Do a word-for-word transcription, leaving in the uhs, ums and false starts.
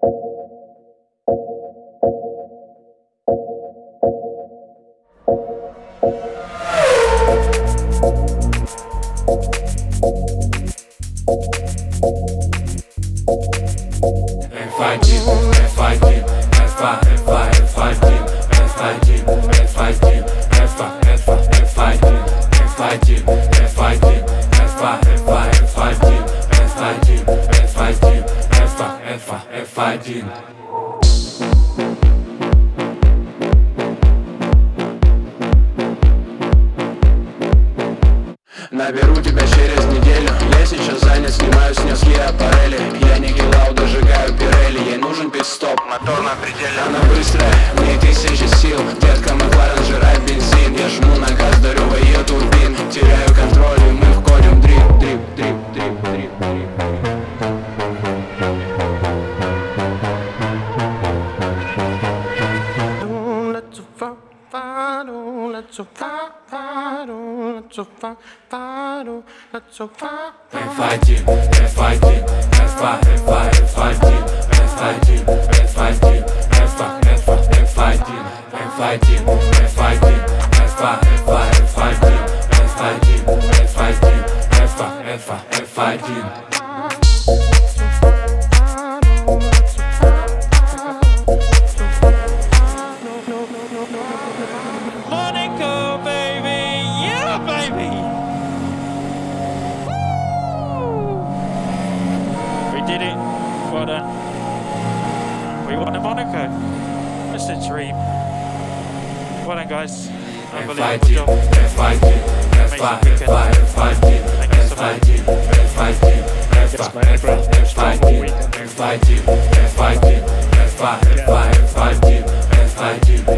Наберу тебя через неделю. Я сейчас занят, снимаю с нёски аппарели. Я не килау, дожигаю пирелли. Ей нужен пит-стоп, мотор на пределе. Она быстрая, в ней тысячи сил. Детка Макларен жрать бензин. Я жму на газ, дарю в ее турбин. Теряю контроль, и мы входим в дрип, дрип, дрип, дрип, дрип, дрип. So far, far, so far, far, so far. F I D, F I D, F I, F I, F I D, F I D, F I D, F I, F I, F I D, F I D, F I D, F I, F I, F I D, F I D, F I D, F I, F I, F I D. Monaco, baby, yeah, baby. Woo! We did it. Well done. We won in Monaco. It's a dream. Well done, guys. Unbelievable job. F I D, F I, F I, F I D, F I D, F I D, F I, F I, F I D, F I D, F I D, F I, F I, F I D, F I D.